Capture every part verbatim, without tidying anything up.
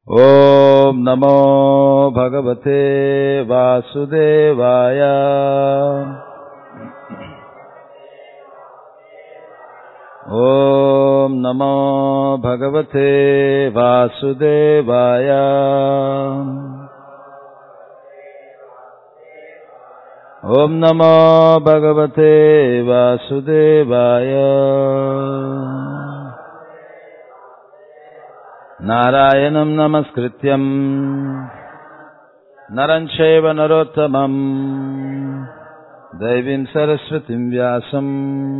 ओम नमो भगवते वासुदेवाय। ओम नमो भगवते वासुदेवाय। ओम नमो भगवते वासुदेवाय। नारायणं नमस्कृत्यं नरं चैव नरोत्तमं देवीं सरस्वतीं व्यासं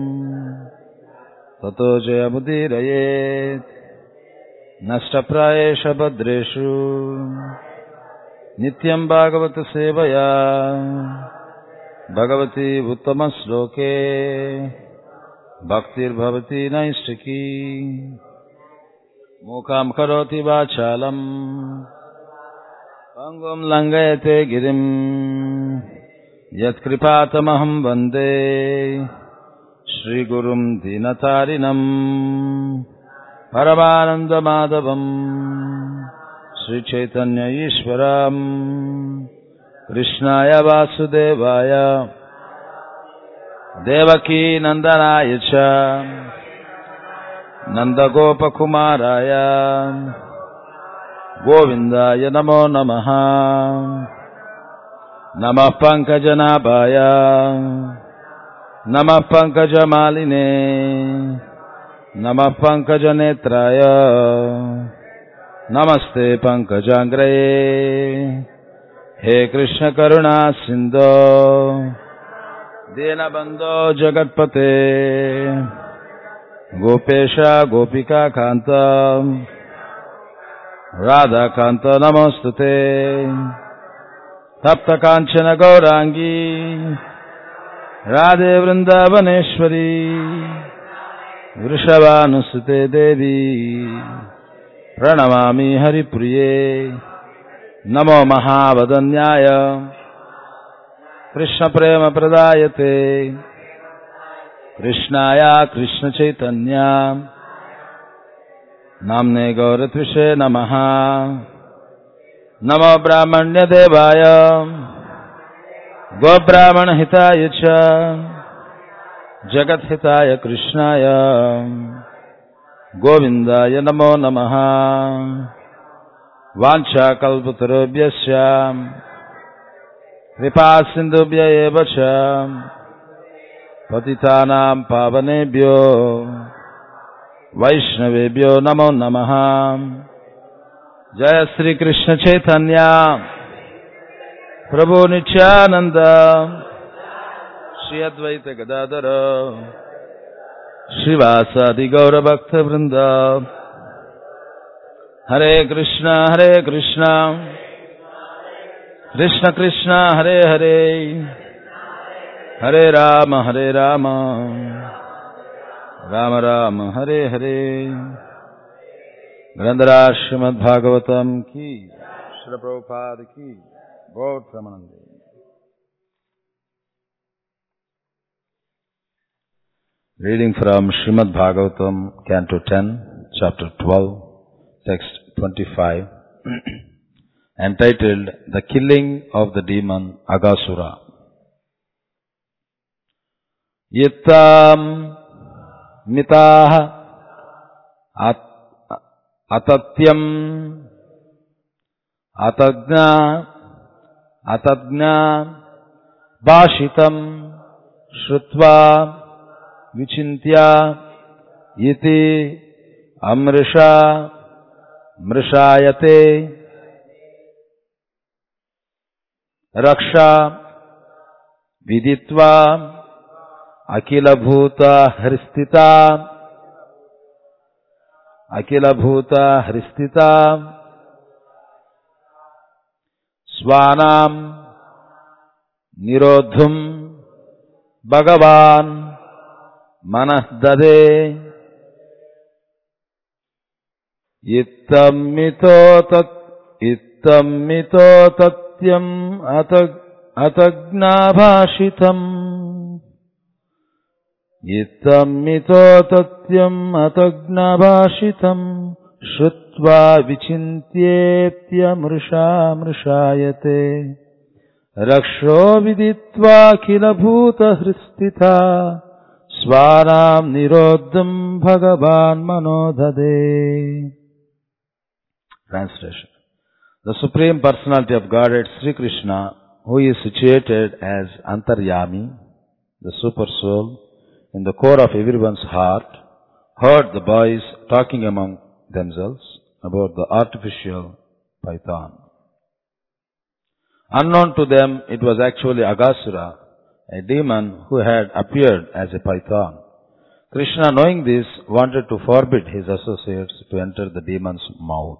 ततो जयमुदीरयेत्। नष्टप्रायेषु भद्रेषु नित्यं भागवत सेवया भगवती उत्तमश्लोके भक्तिर्भवति नैष्टिकी। मूकां करोति वाचालं पंगुं लङ्घयते गिरिं यत्कृपातमहं वन्दे श्रीगुरुं दीनतारिणं परमानन्दमाधवं श्रीचैतन्य ईश्वरं कृष्णाय वासुदेवाय देवकी नन्दनाय च नन्दगोपकुमाराय गोविन्दाय नमो नमः। नमः पङ्कजनाभाय नमः पङ्कजमालिने नमः पङ्कजनेत्राय नमस्ते पङ्कजाङ्ग्रये। हे कृष्ण करुणा सिन्धो दीनबन्धो जगत्पते गोपेश गोपिका कांत राधा कांत नमोस्तुते। तप्त कांचन गौरांगी राधे वृंदावनेश्वरी वृषभानुसुते देवी प्रणमामि हरिप्रिये। नमो महावदन्याय कृष्ण प्रेम प्रदायते कृष्णाय कृष्ण चैतन्य नाम्ने गौरत्विषे नमः। नमो ब्राह्मण्य देवाय गोब्राह्मण हिताय च जगत हिताय कृष्णाय गोविन्दाय नमो नमः। वाञ्छा कल्पतरुभ्यश्च कृपा सिन्धुभ्य एव च पतितानां पावनेभ्यो वैष्णवेभ्यो नमो नमः। जय श्री कृष्ण चैतन्य प्रभु नित्यानंद श्री अद्वैत गदाधर श्रीवासादि गौर भक्त वृंद। हरे कृष्णा हरे कृष्णा कृष्ण कृष्णा हरे हरे हरे राम हरे राम राम राम हरे हरे। ग्रंथराज श्रीमद् भागवतम की श्रील प्रभुपाद की गौर प्रमानंदे। Reading from Srimad Bhagavatam, Canto ten, Chapter twelve, Text twenty-five, entitled The Killing of the Demon Aghasura. Yittam mitah atatyam atagna atagna bhashitam shrutva vichintya iti amrisha mrishayate raksha viditva अखिल भूत हृस्थिता अखिल भूत हृस्थिता स्वानाम निरोधुम भगवान मनः ददे। इत्तमितो तत् इत्तमितो तत्यम अतग अतज्ञाभाषितम् इत्थमितो तथ्यम् अतज्ञभाषितम् Shrutva vichintyetya mrisha mrishayate Raksho viditva khila bhuta hristitha Swaram nirodham bhagavan manodhade. Translation. The Supreme Personality of Godhead, Sri Krishna, who is situated as Antaryami, the Super Soul, in the core of everyone's heart, heard the boys talking among themselves about the artificial python. Unknown to them, it was actually Aghasura, a demon who had appeared as a python. Krishna, knowing this, wanted to forbid his associates to enter the demon's mouth.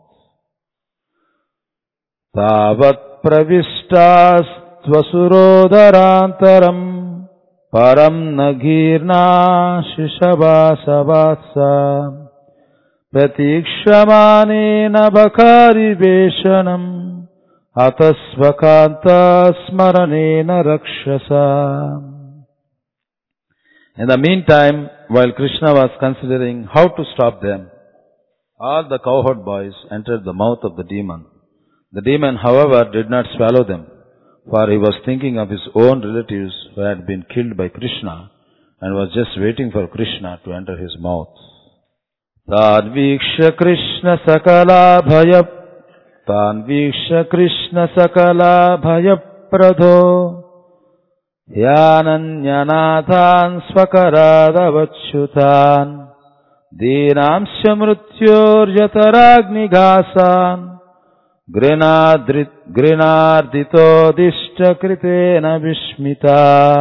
Tavat pravistas tvasurodarantaram param nagirna shishabhasavatsa pratikshamanena bakari veshanam atasvakanta smaranena rakshasa. In the meantime, while Krishna was considering how to stop them, all the cowherd boys entered the mouth of the demon. The demon, however, did not swallow them, for he was thinking of his own relatives who had been killed by Krishna and was just waiting for Krishna to enter his mouth. Tadviksha Krishna sakala bhaya Tadviksha Krishna sakala bhaya pradho Yananyanathan svakaradavachyutan Dinamsya mrityor yataragnigasan Grinardito dishta kritena vishmita.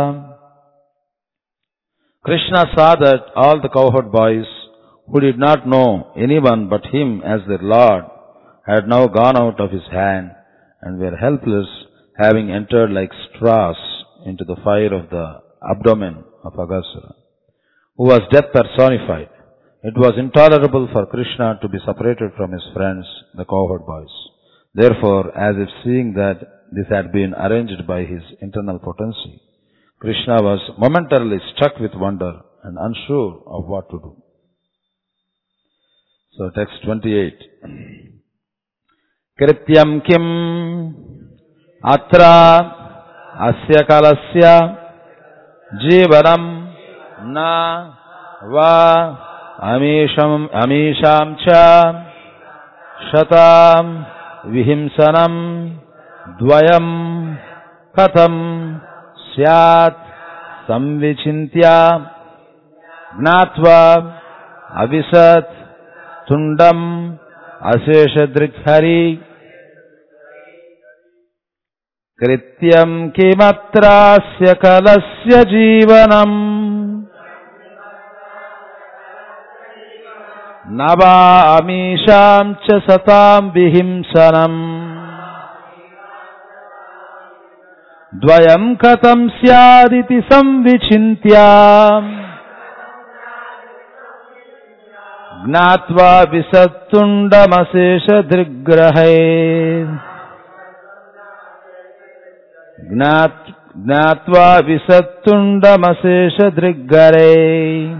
Krishna saw that all the cowherd boys, who did not know anyone but him as their Lord, had now gone out of his hand and were helpless, having entered like straws into the fire of the abdomen of Aghasura, who was death personified. It was intolerable for Krishna to be separated from his friends, the cowherd boys. Therefore, as if seeing that this had been arranged by his internal potency, Krishna was momentarily struck with wonder and unsure of what to do. So, text twenty-eight. Krityam kim atra asya kalasya jivanam na va amisham amisham cha shatam Vihimsanam dvayam katham syat samvichintya gnatva avisat tundam aseshadrikhari krityam kimatrasya kalasya jivanam Nava amisham cha satam vihimsanam Dvayam katam syaditi samvichintya Gnatva visattundamasesha drigrahe Gnatva visattundamasesha driggare.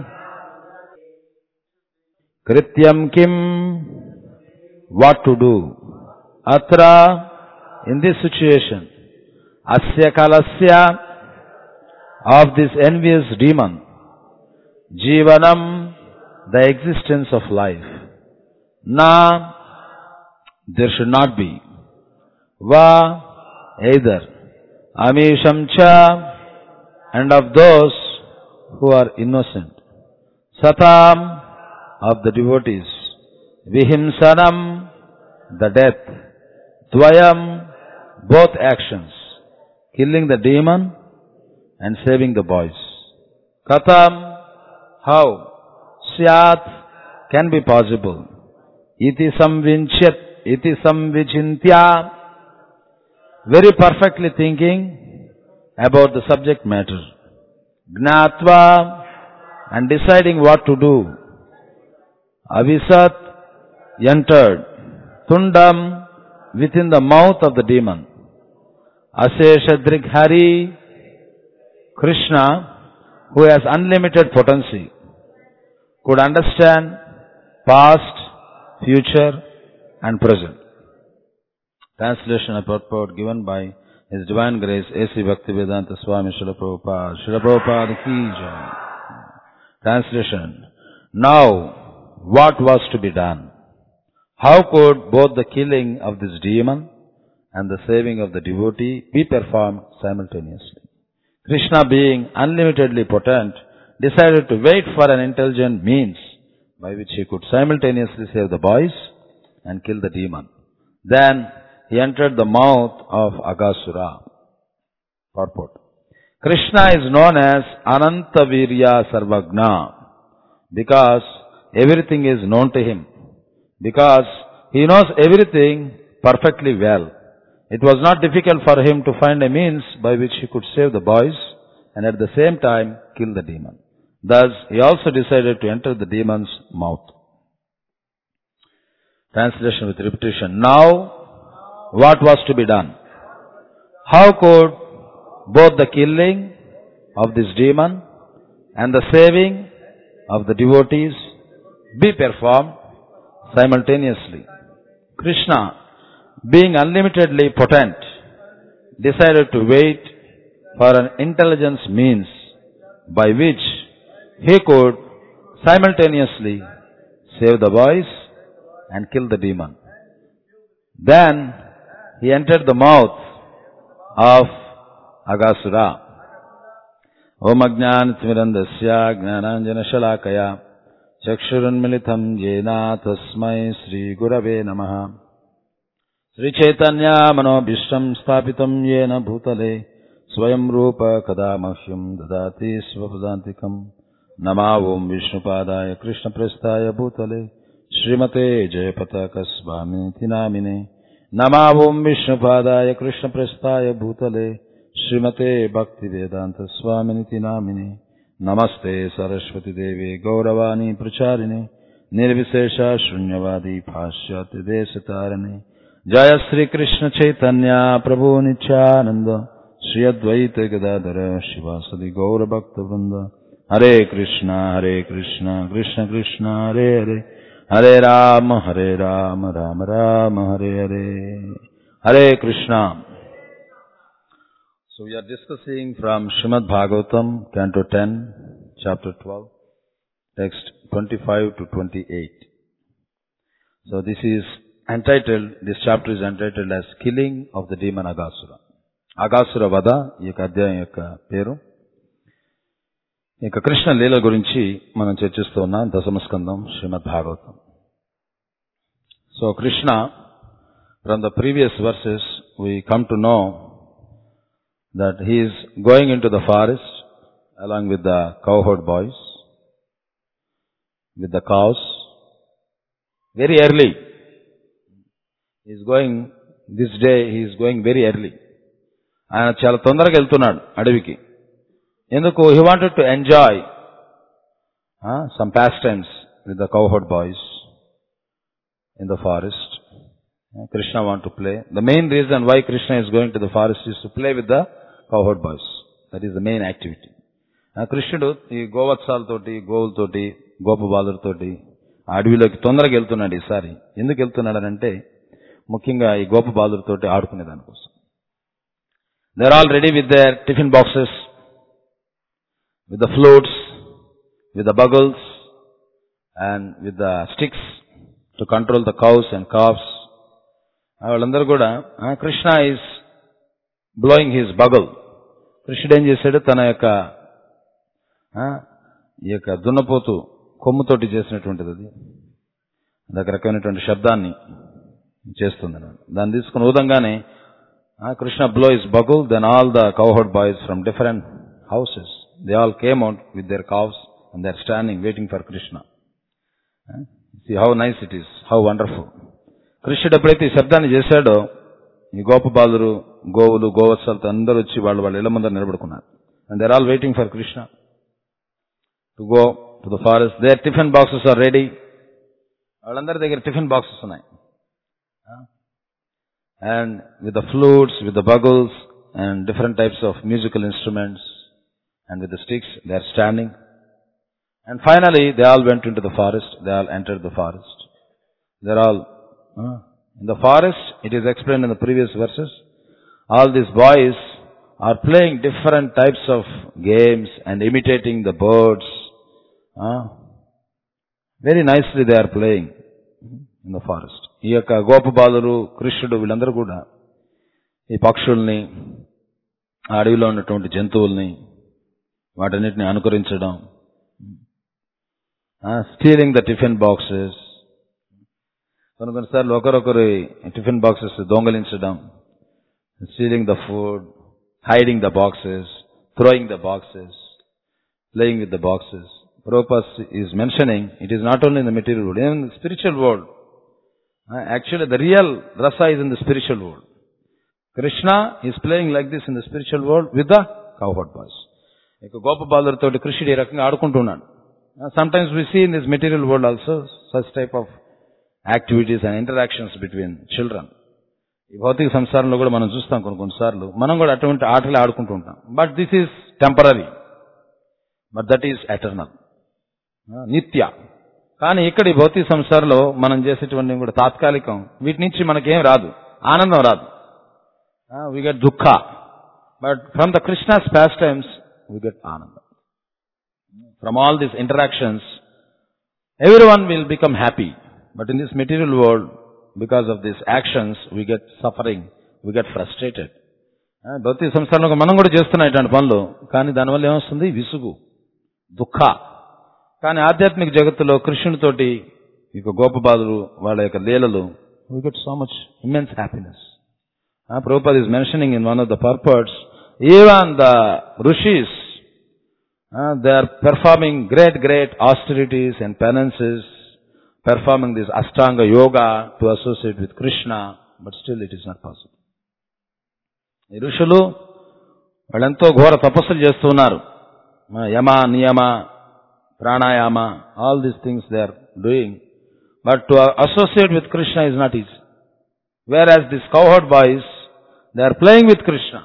Krityam kim, what to do? Atra, in this situation, asya kalasya, of this envious demon, jivanam, the existence of life, na, there should not be, va, either, amisham cha, and of those who are innocent, satam, of the devotees, vihimsanam, the death, dvayam, both actions, killing the demon and saving the boys. Katham, how? Syat, can be possible. Iti samvinchyat, iti samvichintya, very perfectly thinking about the subject matter. Gnatva, and deciding what to do. Avisat, entered. Tundam, within the mouth of the demon. Aseshadrikhari, Krishna, who has unlimited potency, could understand past, future, and present. Translation and purport given by His Divine Grace A C Bhaktivedanta Swami Srila Prabhupada. Srila Prabhupada ki jai. Translation. Now, what was to be done? How could both the killing of this demon and the saving of the devotee be performed simultaneously? Krishna, being unlimitedly potent, decided to wait for an intelligent means by which he could simultaneously save the boys and kill the demon. Then he entered the mouth of Aghasura. Purport. Krishna is known as Anantavirya Sarvagna because everything is known to him. Because he knows everything perfectly well. It was not difficult for him to find a means by which he could save the boys and at the same time kill the demon. Thus, he also decided to enter the demon's mouth. Translation with repetition. Now, what was to be done? How could both the killing of this demon and the saving of the devotees be performed simultaneously? Krishna, being unlimitedly potent, decided to wait for an intelligence means by which he could simultaneously save the boys and kill the demon. Then he entered the mouth of Aghasura. Om Ajnanatimirandasya Gnananjana Shalakaya Chakshurunmilitam Jena Tasmai Sri Gurave Namaha. Sri Chaitanya Manobhishtam Sthapitam Yena Bhutale Swayam Rupa Kadamahyam Dadati Svapadantikam. Nama Om Vishnupadaya Krishna Prestaya Bhutale Srimate Jayapataka Swami Tinamine. Nama Om Vishnupadaya Krishna Prestaya Bhutale Srimate Bhaktivedanta Swami Tinamine. Namaste Saraswati Devi Gauravani Pracharine Nirvisesha Shunyavadi Bhashyati Desatarane. Jaya Sri Krishna Chaitanya Prabhu Nityananda Sri Advaita Gadadhara Shivasadi Gaura Bhakta Vrinda. Hare Krishna Hare Krishna Krishna Krishna Hare Hare Hare Rama Hare Rama Rama Rama Hare Hare. Hare Krishna. So we are discussing from Srimad Bhagavatam, Canto ten, Chapter twelve, text twenty-five to twenty-eight. So this is entitled, this chapter is entitled as Killing of the Demon Aghasura. Aghasura Vada, ఈ యొక్క అధ్యాయం యొక్క పేరు. ఇక కృష్ణ లీల గురించి మనం చర్చిస్తూ ఉన్నాం, దశమ స్కందం శ్రీమద్ Bhagavatam. So Krishna, from the previous verses, we come to know that he is going into the forest along with the cowherd boys, with the cows, very early. He is going, this day he is going very early. ఆయన చాలా తొందరగా వెళ్తున్నాడు అడవికి. ఎందుకు? He wanted to enjoy uh, some pastimes with the cowherd boys in the forest. Uh, Krishna want to play. The main reason why Krishna is going to the forest is to play with the cowherd boys. That is the main activity. కృష్ణుడు ఈ గోవత్సాలతోటి, గోవులతోటి, గోపబాలులతోటి అడవిలోకి తొందరగా వెళ్తున్నాడు ఈసారి. ఎందుకు వెళ్తున్నాడనంటే ముఖ్యంగా ఈ గోపబాలులతోటి ఆడుకునే దానికోసం. They are all ready with their tiffin boxes, with the flutes, with the bugles, and with the sticks to control the cows and calves. వాళ్ళందరూ కూడా Krishna is blowing his bugle. కృష్ణుడు ఏం చేశాడు? తన యొక్క ఈ యొక్క దున్నపోతు కొమ్ముతోటి చేసినటువంటిది, అది రకరకమైనటువంటి శబ్దాన్ని చేస్తుంది. దాన్ని తీసుకుని ఊదంగానే Krishna blow his bugle. Then all the cowherd boys from different houses, they all came out with their cows and they are standing waiting for Krishna. See how nice it is, how wonderful. కృష్ణుడు ఎప్పుడైతే ఈ శబ్దాన్ని చేశాడో ఈ గోపబాలురు, గోవులు, గోవత్సలతో అందరూ వచ్చి వాళ్ళు వాళ్ళ ఇళ్ల ముందర నిలబడుకున్నారు. And they are all waiting for Krishna to go to the forest. There tiffin boxes are ready. వాళ్ళందరి దగ్గర టిఫిన్ బాక్సెస్ ఉన్నాయి. And with the flutes, with the bugles, and different types of musical instruments, and with the sticks, they are standing. And finally, they all went into the forest. They all entered the forest. They're all uh, in the forest. It is explained in the previous verses. All these boys are playing different types of games and imitating the birds. Uh, very nicely they are playing in the forest. ఈ యొక్క గోపబాలురు, కృష్ణుడు వీళ్ళందరూ కూడా ఈ పక్షుల్ని, అడవిలో ఉన్నటువంటి జంతువుల్ని, వాటన్నిటిని అనుకరించడం, స్టీలింగ్ ద టిఫిన్ బాక్సెస్, కొన్ని కొన్నిసార్లు ఒకరొకరు టిఫిన్ బాక్సెస్ దొంగలించడం, stealing the food, hiding the boxes, throwing the boxes, playing with the boxes. Prabhupada is mentioning it is not only in the material world, even in the spiritual world. Uh, actually the real rasa is in the spiritual world. Krishna is playing like this in the spiritual world with the cowherd boys. Eka gopa balartoti Krishnudu ee rakanga aadukuntunnadu. Sometimes we see in this material world also such type of activities and interactions between children. ఈ భౌతిక సంసారంలో కూడా మనం చూస్తాం కొన్ని కొన్నిసార్లు మనం కూడా అటువంటి ఆటలు ఆడుకుంటూ ఉంటాం. But this is temporary, but that is eternal, నిత్య. కానీ ఇక్కడ ఈ భౌతిక సంసారంలో మనం చేసేటువంటి కూడా తాత్కాలికం. వీటి నుంచి మనకేం రాదు, ఆనందం రాదు. వి గెట్ దుఃఖ. But from the Krishna's pastimes we get ఆనందం. From all these interactions everyone will become happy. But in this material world, because of these actions, we get suffering, we get frustrated. భౌతిక సంసారంలో మనం కూడా చేస్తున్నాం ఇట్లాంటి పనులు, కానీ దానివల్ల ఏమొస్తుంది? విసుగు, దుఃఖ. కానీ ఆధ్యాత్మిక జగత్తులో కృష్ణునితోటి ఇక గోపబాలురు వాళ్ళ యొక్క లీలలు, we get so much immense happiness. Uh, Prabhupada is mentioning in one of the purports, even the rishis, uh, they are performing great, great austerities and penances, performing this Ashtanga yoga to associate with Krishna, but still it is not possible. ఈ ఋషులు వాళ్ళెంతో ఘోర తపస్సులు చేస్తున్నారు. యమ, నియమ, pranayama, all these things they are doing, but to associate with Krishna is not easy. Whereas these cowherd boys, they are playing with Krishna.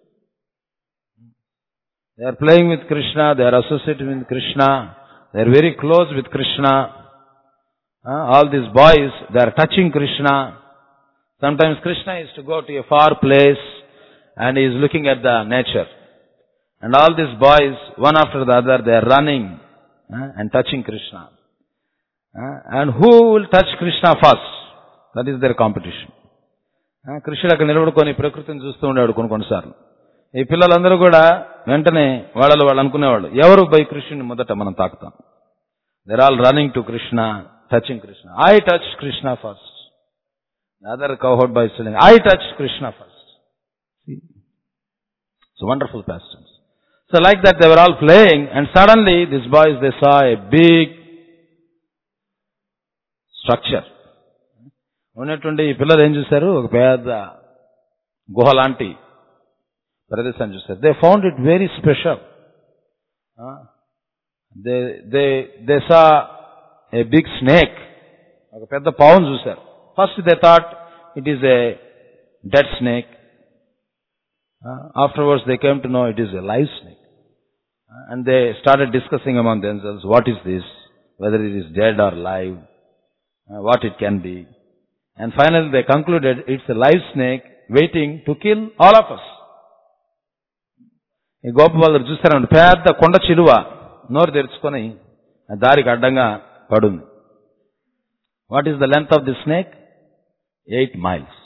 They are playing with Krishna, they are associating with Krishna, they are very close with Krishna. Uh, all these boys, they are touching Krishna. Sometimes Krishna is to go to a far place and he is looking at the nature. And all these boys, one after the other, they are running uh, and touching Krishna. Uh, and who will touch Krishna first? That is their competition. కృష్ణుడు అక్కడ నిలబడుకొని ప్రకృతిని చూస్తూ ఉండేవాడు కొన్ని కొన్నిసార్లు. ఈ పిల్లలందరూ కూడా వెంటనే వాళ్ళలో వాళ్ళు అనుకునేవాళ్ళు, ఎవరు బై కృష్ణుని మొదట మనం తాకుతాం. They are all running to Krishna, touching Krishna. I touched Krishna first. The other cowherd boy is saying, I touched Krishna first. See? It's a wonderful pastimes. So like that they were all playing, and suddenly these boys, they saw a big structure. ఉన్నటువంటి ఈ పిల్లలు ఏం చూశారు? ఒక పెద్ద గుహ లాంటి ప్రదేశాన్ని చూశారు. They found it very special. They, they, they saw a big snake. ఒక పెద్ద పావును చూశారు. First they thought it is a dead snake. Uh, afterwards they came to know it is a live snake. Uh, and they started discussing among themselves, what is this? Whether it is dead or live, uh, what it can be. And finally they concluded it's a live snake waiting to kill all of us. ఈ గోపబాలురు చూస్తారండి, పెద్ద కొండ చిలువ నోరు తెరుచుకొని దారికి అడ్డంగా పడుంది. What is the length of the snake? Eight miles.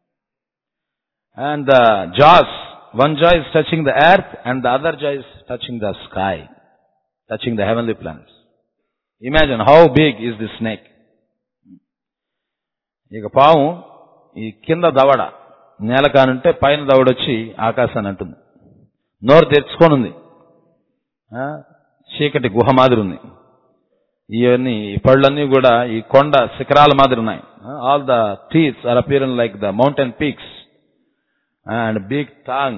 And the jaws, one jaw is touching the earth and the other jaw is touching the sky, touching the heavenly planets. Imagine how big is this snake. ఇక పాము ఈ కింద దవడ నేల కానుంటే పైన దవడొచ్చి ఆకాశాన్ని అంటుంది. నోరు తెరుచుకొని ఉంది, చీకటి గుహ మాదిరి ఉంది. ఇవన్నీ ఈ పళ్ళన్నీ కూడా ఈ కొండ శిఖరాల మాదిరి ఉన్నాయి. All the teeths are appearing like the mountain peaks and big tongue,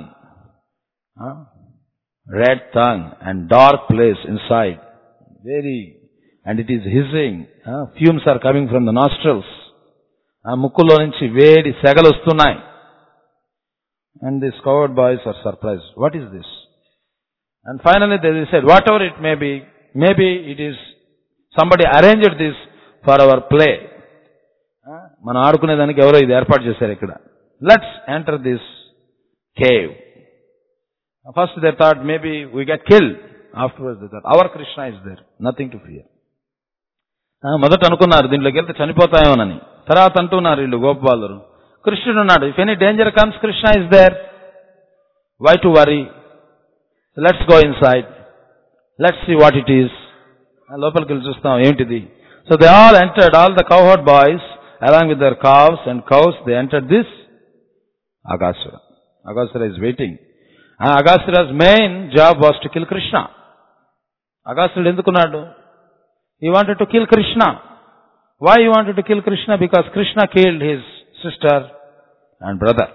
red tongue and dark place inside. Very, and it is hissing. Fumes are coming from the nostrils. ముక్కులో నుంచి వేడి సెగలు వస్తున్నాయి. And these cowherd boys are surprised. What is this? And finally they said, whatever it may be, maybe it is somebody arranged this for our play. మనం ఆడుకునేదానికి ఎవరో ఇది ఏర్పాటు చేశారు ఇక్కడ. Let's enter this cave. First they thought maybe we get killed. Afterwards they thought our Krishna is there, nothing to fear. మొదట అనుకున్నారు దీంట్లోకి వెళ్తే చనిపోతాయోనని. తర్వాత అంటున్నారు వీళ్ళు గోపబాలురు, కృష్ణుడు ఉన్నాడు. If any danger comes Krishna is there, why to worry, let's go inside, let's see what it is. లోపలికి వెళ్ళి చూస్తాం ఏమిటిది. So they all entered, all the cowherd boys along with their calves and cows, they entered this Aghasura. Aghasura is waiting. And Aghasura's main job was to kill Krishna. Aghasura endukunnadu? He wanted to kill Krishna. Why he wanted to kill Krishna? Because Krishna killed his sister and brother,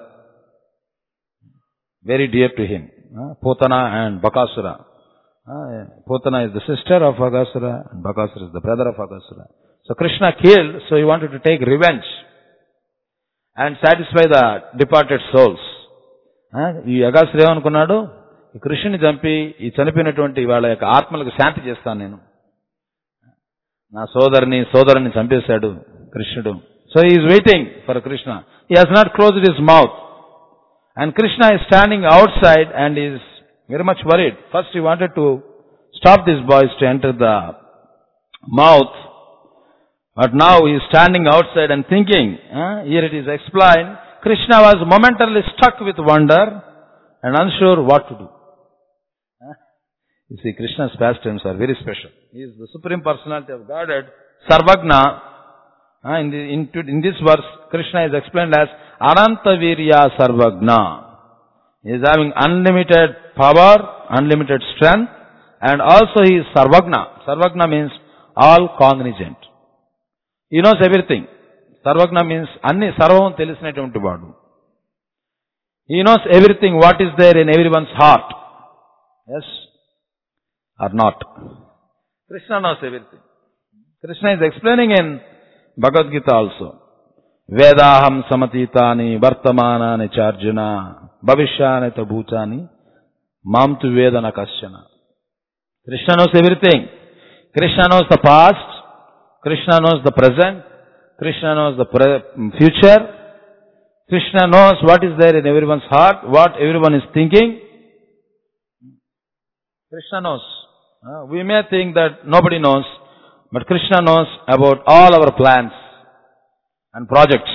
very dear to him, Putana and Bakasura. Putana is the sister of Aghasura and Bakasura is the brother of Aghasura. So Krishna killed, so he wanted to take revenge and satisfy the departed souls. ఈ అఘాసురు ఏమనుకున్నాడు, ఈ కృష్ణుని చంపి ఈ చనిపోయినటువంటి వాళ్ళ యొక్క ఆత్మలకు శాంతి చేస్తాను నేను. నా సోదరిని సోదరుని చంపేశాడు కృష్ణుడు. So he is waiting for Krishna. He has not closed his mouth. And Krishna is standing outside and is very much worried. First he wanted to stop these boys to enter the mouth. But now he is standing outside and thinking. Uh, here it is explained, Krishna was momentarily struck with wonder and unsure what to do. Uh, you see, Krishna's pastimes are very special. He is the Supreme Personality of Godhead, Sarvagna. Uh, in, the, in, in this verse, Krishna is explained as Anantavirya Sarvagna. He is having unlimited power, unlimited strength, and also he is Sarvagna. Sarvagna means all cognizant. He knows everything. Sarvagna means anni sarvam telisinaటువంటి వాడు. He knows everything what is there in everyone's heart. Yes or not? Krishna knows everything. Krishna is explaining in Bhagavad Gita also. Vedaham samatitani vartamanani charjuna bhavishyani tabhutani mam tu vedana kasyana. Krishna knows everything. Krishna knows the past. Krishna knows the present. Krishna knows the pre- future. Krishna knows what is there in everyone's heart, what everyone is thinking. Krishna knows. Uh, we may think that nobody knows, but Krishna knows about all our plans and projects.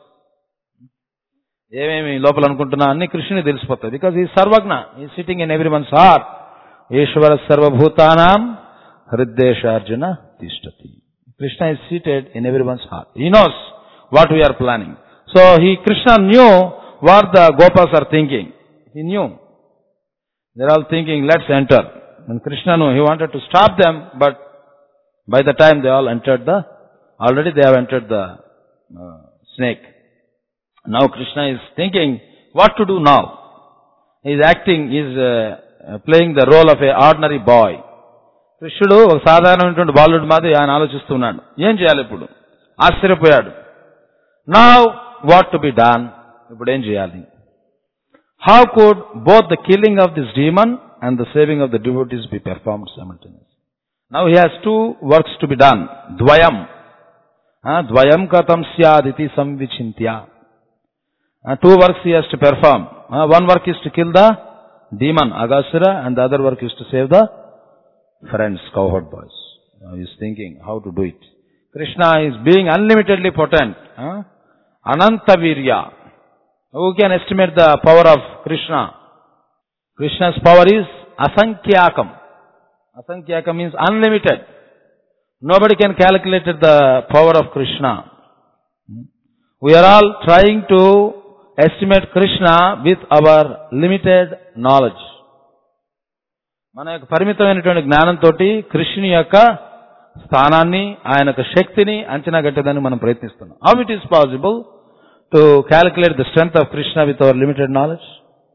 ఏమేమి లోపల అనుకుంటున్నా అన్ని కృష్ణుని తెలిసిపోతాయి. Because he is Sarvagna. He is sitting in everyone's heart. Ishvara sarvabhutanam hriddesha arjuna tishtati. Krishna is seated in everyone's heart. He knows what we are planning. So he, Krishna knew what the Gopas are thinking. He knew. They are all thinking, let's enter. And Krishna knew. He wanted to stop them, but by the time they all entered the, already they have entered the uh, snake. Now Krishna is thinking what to do now. He is acting, he is uh, playing the role of an ordinary boy. కృష్ణుడు ఒక సాధారణమైనటువంటి బాలుడు మాది ఆయన ఆలోచిస్తున్నాడు, ఏం చేయాలి ఇప్పుడు. ఆశ్చర్యపోయాడు. Now what to be done, ఇప్పుడు ఏం చేయాలి. How could both the killing of this demon and the saving of the devotees be performed simultaneously. Now he has two works to be done. ద్వయం ద్వయం కథం స్యాదితి సంవిచింత్య. Two works he has to perform. One work is to kill the demon Aghasura and the other work is to save the friends, cowherd boys. Now he is thinking how to do it. Krishna is being unlimitedly potent. Huh? Anantavirya. Who can estimate the power of Krishna? Krishna's power is asankyakam. Asankyakam means unlimited. Nobody can calculate the power of Krishna. We are all trying to estimate Krishna with our limited knowledge. మన యొక్క పరిమితమైనటువంటి జ్ఞానంతో కృష్ణుని యొక్క స్థానాన్ని, ఆయన యొక్క శక్తిని అంచనా కట్టేదాన్ని మనం ప్రయత్నిస్తున్నాం. How it is possible to calculate the strength of Krishna with our limited knowledge?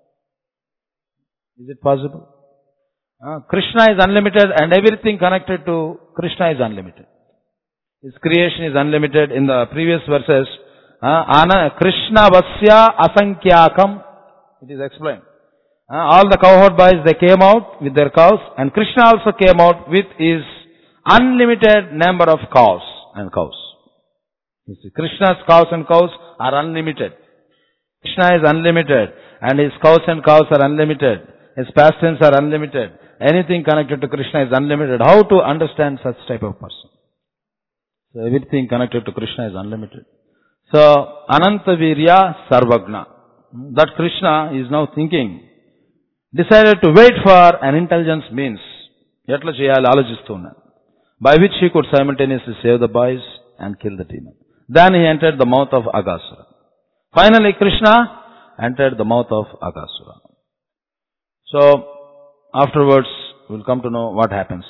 Is it possible? Krishna is unlimited and everything connected to Krishna is unlimited. His creation is unlimited. In the previous verses Krishna వస్య అసంఖ్యాకం, it is explain. Uh, all the cowherd boys, they came out with their cows, and Krishna also came out with his unlimited number of cows and cows. You see, Krishna's cows and cows are unlimited. Krishna is unlimited and his cows and cows are unlimited. His pastimes are unlimited. Anything connected to Krishna is unlimited. How to understand such type of person? So everything connected to Krishna is unlimited. So, Ananta Virya Sarvagna. That Krishna is now thinking, decided to wait for an intelligence means. Yatla cheyali alochistu unnaru. By which he could simultaneously save the boys and kill the demon. Then he entered the mouth of Aghasura. Finally, Krishna entered the mouth of Aghasura. So, afterwards, we'll come to know what happens.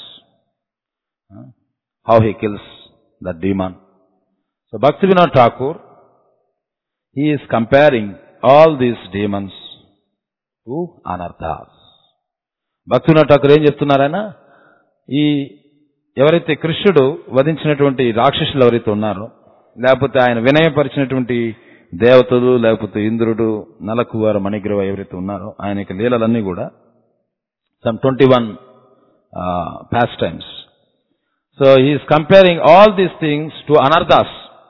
How he kills the demon. So, Bhaktivinoda Thakur, he is comparing all these demons to anarthas. Bhaktivinoda Thakur ఏం చెప్తున్నారైనా ఈ ఎవరైతే కృష్ణుడు వధించినటువంటి రాక్షసులు ఎవరైతే ఉన్నారో, లేకపోతే ఆయన వినయపరిచినటువంటి దేవతలు, లేకపోతే ఇంద్రుడు, నలకువార మణిగ్రవ ఎవరైతే ఉన్నారో, ఆయన యొక్క లీలలన్నీ కూడా some twenty-one uh, pastimes. So he is comparing all these things to anarthas.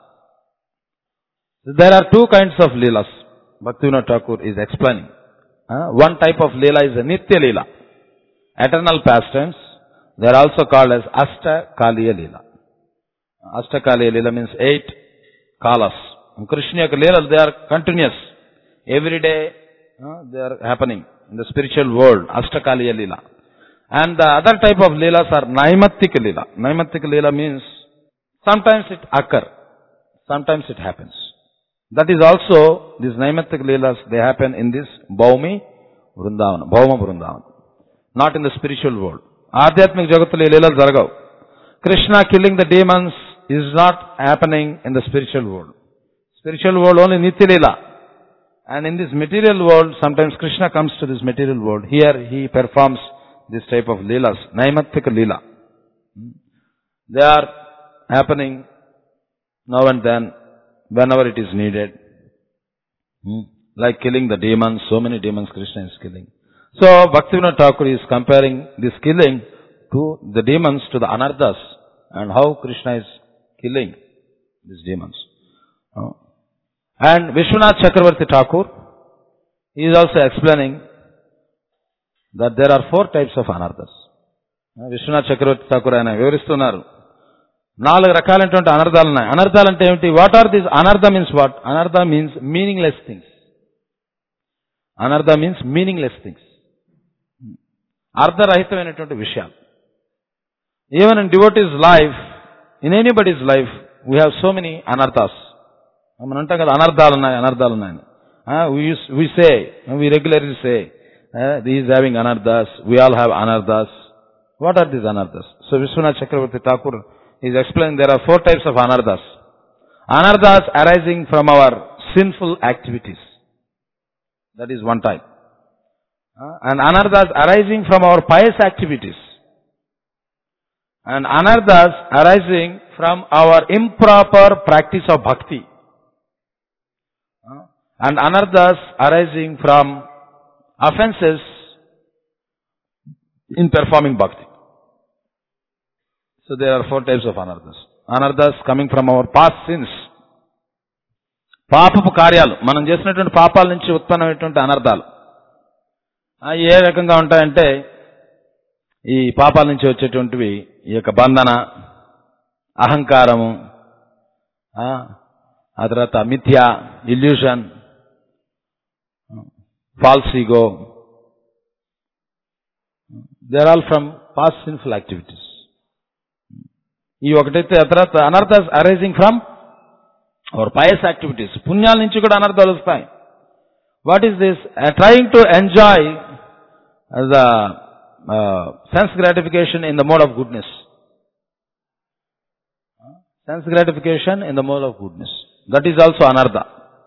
There are two kinds of leelas. Bhaktivinoda Thakur is explaining. Uh, one type of leela is a nitya leela, eternal pastimes. They are also called as Ashtakaliya leela. Ashtakaliya leela means eight kalas. In Krishna leela, they are continuous. Every day uh, they are happening in the spiritual world. Ashtakaliya leela. And the other type of leelas are Naimatika leela. Naimatika leela means sometimes it occurs, sometimes it happens. That is also, these Naimatika leelas, they happen in this Bhaumi Vrindavana, Bhauma Vrindavana. Not in the spiritual world. Adhyatmik Jagatule leelas zaragav. Krishna killing the demons is not happening in the spiritual world. Spiritual world only Nitya leela. And in this material world, sometimes Krishna comes to this material world. Here he performs this type of leelas, Naimatika leela. They are happening now and then, whenever it is needed. Like killing the demons, so many demons Krishna is killing. So, Bhaktivinoda Thakur is comparing this killing to the demons, to the anarthas, and how Krishna is killing these demons. And Vishwanath Chakravarti Thakur, he is also explaining that there are four types of anarthas. Vishwanath Chakravarti Thakur ayana వివరిస్తున్నారు. నాలుగు రకాలైనటువంటి అనర్థాలు ఉన్నాయి. అనర్థాలు అంటే ఏమిటి? What are this? అనర్థ means what? అనర్థ మీన్స్ మీనింగ్లెస్ థింగ్స్. అనర్థ మీన్స్ మీనింగ్లెస్ థింగ్స్. అర్థరహితమైనటువంటి విషయాలు. Even in devotees life, in anybody's life, we have so many అనర్థాస్. మనం అంటాం కదా, అనర్థాలు ఉన్నాయి, అనర్థాలు ఉన్నాయని. We say, we regularly say, he is having anarthas, we all have anarthas. What are these anarthas? So Vishwanath Chakravarti Thakur is explaining there are four types of anarthas. Anarthas arising from our sinful activities. That is one type. Uh, and anarthas arising from our pious activities. And anarthas arising from our improper practice of bhakti. Uh, and anarthas arising from offenses in performing bhakti. So there are four types of anarthas. Anarthas coming from our past sins. పాపపు కార్యాలు, మనం చేసినటువంటి పాపాల నుంచి ఉత్పన్నమైనటువంటి అనర్థాలు ఏ రకంగా ఉంటాయంటే, ఈ పాపాల నుంచి వచ్చేటువంటివి ఈ యొక్క బంధన, అహంకారము, ఆ తర్వాత మిథ్య, illusion, false ego. They are all from past sinful activities. ఈ ఒకటైతే ఆ తర్వాత అనర్థాస్ arising from our pious activities. పుణ్యాల నుంచి కూడా అనర్థాలు వస్తాయి. What is this? Trying to enjoy the sense gratification in the mode of goodness. Sense gratification in the mode of goodness. That is also అనర్థ.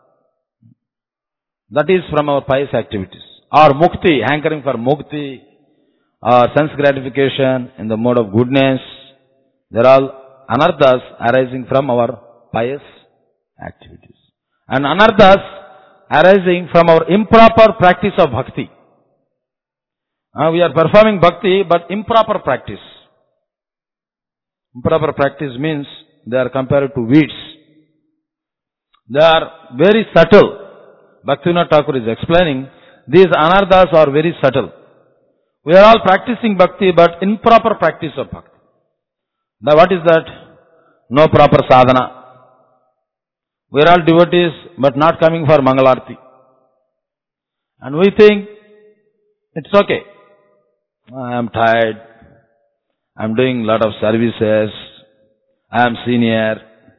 That is from our pious activities. Or mukti, hankering for mukti, or sense gratification in the mode of goodness. They are all anarthas arising from our pious activities. And anarthas arising from our improper practice of bhakti. Uh, we are performing bhakti, but improper practice. Improper practice means they are compared to weeds. They are very subtle. Bhaktivinoda Thakur is explaining, these anarthas are very subtle. We are all practicing bhakti, but improper practice of bhakti. Now what is that? No proper sadhana. We are all devotees, but not coming for Mangalarti. And we think, it's okay. I am tired. I am doing a lot of services. I am senior.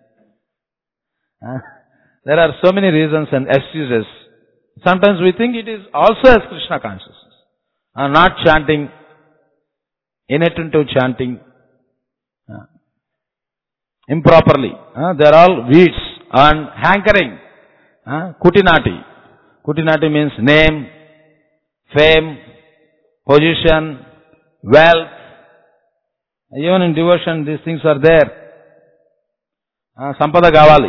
There are so many reasons and excuses. Sometimes we think it is also as Krishna consciousness. Uh, not chanting, inattentive chanting, uh, improperly. Uh, they are all weeds and hankering. Uh, kutinati. Kutinati means name, fame, position, wealth. Even in devotion, these things are there. Uh, Sampada Gavali.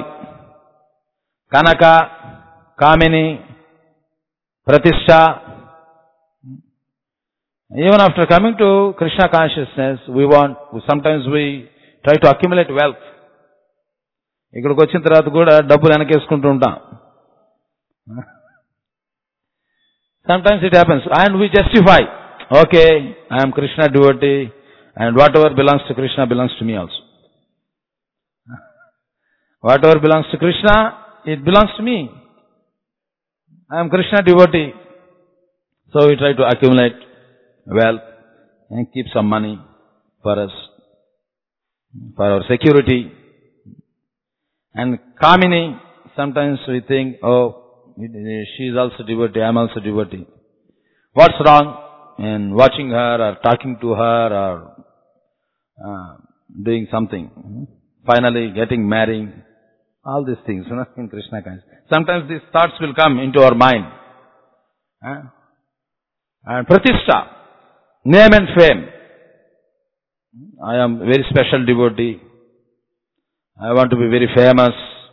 Kanaka, Kamini, Pratishtha. Even after coming to Krishna consciousness, we want, sometimes we try to accumulate wealth. ఇక్కడికి వచ్చిన తర్వాత కూడా డబ్బులు వెనకేసుకుంటూ ఉంటాం. Sometimes it happens and we justify, okay, I am Krishna devotee and whatever belongs to Krishna belongs to me also. Whatever belongs to Krishna, it belongs to me. I am Krishna devotee. So we try to accumulate wealth and keep some money for us, for our security. And Kamini, sometimes we think, oh, she is also devotee, I am also devotee. What's wrong in watching her or talking to her or uh, doing something? Finally getting married. All these things, you know, in Krishna consciousness. Sometimes these thoughts will come into our mind. Uh, and Pratishtha, name and fame. I am very special devotee. I want to be very famous.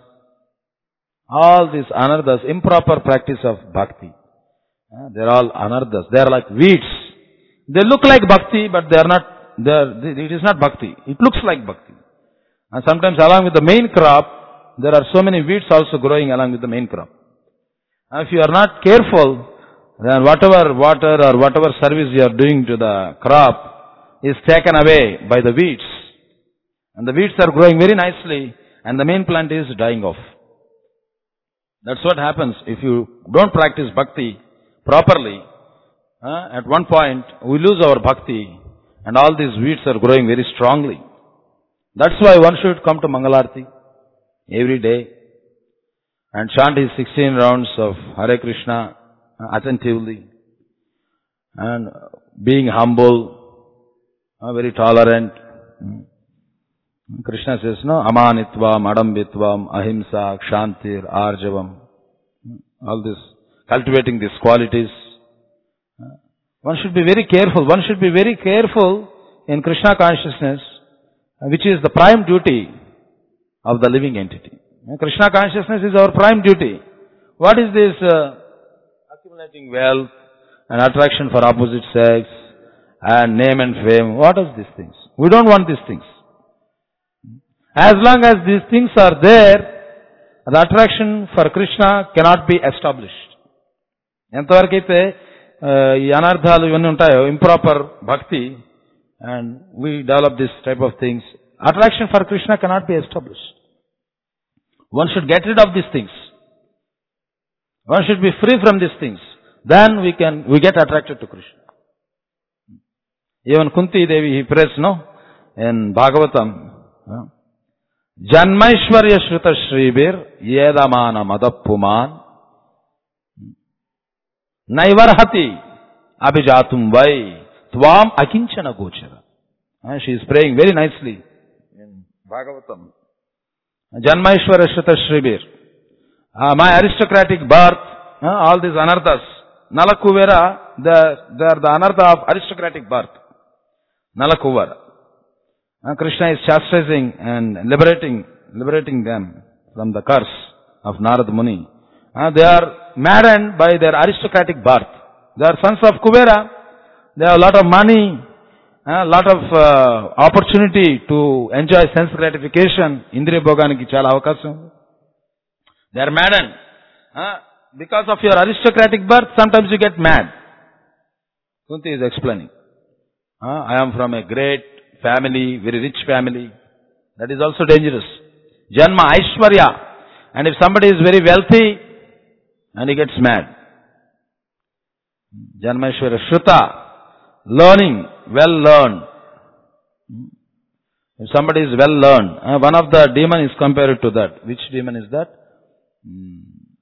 All these anarthas, improper practice of bhakti. Uh, they are all anarthas. They are like weeds. They look like bhakti, but they are not, they are, it is not bhakti. It looks like bhakti. And sometimes along with the main crop, there are so many weeds also growing along with the main crop. And if you are not careful, then whatever water or whatever service you are doing to the crop is taken away by the weeds. And the weeds are growing very nicely and the main plant is dying off. That's what happens if you don't practice bhakti properly. Uh, at one point, we lose our bhakti and all these weeds are growing very strongly. That's why one should come to Mangalarti every day and chant his sixteen rounds of Hare Krishna attentively and being humble, uh, very tolerant. Krishna says, no, amanitvam, adambitvam, ahimsa, kshantir, arjavam. All this, cultivating these qualities. One should be very careful. One should be very careful in Krishna consciousness, which is the prime duty of the living entity. Krishna consciousness is our prime duty. What is this uh, accumulating wealth and attraction for opposite sex and name and fame? What are these things? We don't want these things. As long as these things are there, the attraction for Krishna cannot be established. ఎంతవరకైతే ఈ అనర్థాలు ఇవన్నీ ఉంటాయో, improper bhakti, and we develop this type of things, attraction for Krishna cannot be established. One should get rid of these things. One should be free from these things. Then we can, we get attracted to Krishna. Even Kunti Devi, he prays, no, in Bhagavatam, no? Janmaishwarya Shruta Shribir Yedamana Madappuman Naivarhati Abhijatum Vai Tvam Akinchana Gochara. She is praying very nicely in Bhagavatam. Janmaishwarya Shruta Shribir. Uh, my aristocratic birth, uh, all these anarthas, Nalakuvera, they are the anartha of aristocratic birth. Nalakuvara. Uh, Krishna is chastising and liberating, liberating them from the curse of Narad Muni. Uh, they are maddened by their aristocratic birth. They are sons of Kubera. They have a lot of money, a lot of uh, opportunity to enjoy sense gratification. Indriya Bhoganiki chala avakasam. They are maddened. Uh, because of your aristocratic birth, sometimes you get mad. Kunti is explaining. Uh, I am from a great family, very rich family. That is also dangerous. Janma, Aishwarya. And if somebody is very wealthy, and he gets mad. Janma, Aishwarya, Shruta. Learning, well learned. If somebody is well learned, uh, one of the demon is compared to that. Which demon is that? Hmm.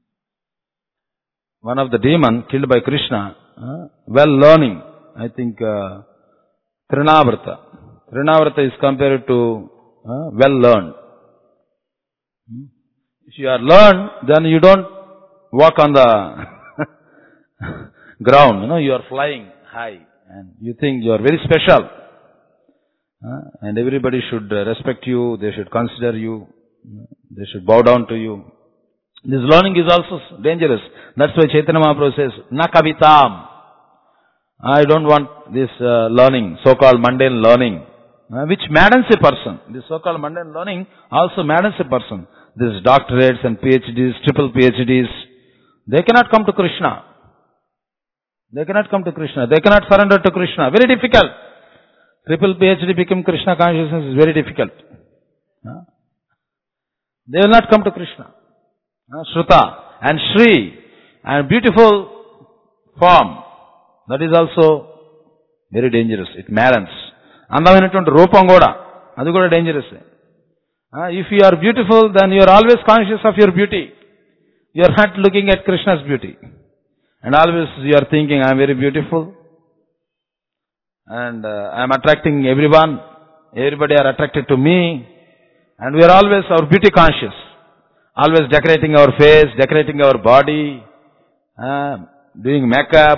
One of the demon killed by Krishna, uh, well learning. I think uh, Trinavrata. Trinavrata is compared to uh, well learned. Hmm. If you are learned, then you don't walk on the ground. You know, you are flying high. And you think you are very special. Uh, and everybody should uh, respect you. They should consider you. Uh, they should bow down to you. This learning is also dangerous. That's why Chaitanya Mahaprabhu says, Na kavitam. I don't want this uh, learning, so-called mundane learning, uh, which maddens a person. This so-called mundane learning also maddens a person. These doctorates and PhDs, triple PhDs, they cannot come to Krishna. They cannot come to Krishna. They cannot surrender to Krishna. Very difficult. Triple PhD become Krishna consciousness is very difficult. Huh? They will not come to Krishna. Huh? Shruta and Shri and beautiful form. That is also very dangerous. It maddens. Andavainatuvanti roopam kuda. Adi kuda dangerous. Uh, if you are beautiful, then you are always conscious of your beauty. You are not looking at Krishna's beauty. And always you are thinking, I am very beautiful. And uh, I am attracting everyone. Everybody are attracted to me. And we are always our beauty conscious. Always decorating our face, decorating our body, uh, doing makeup.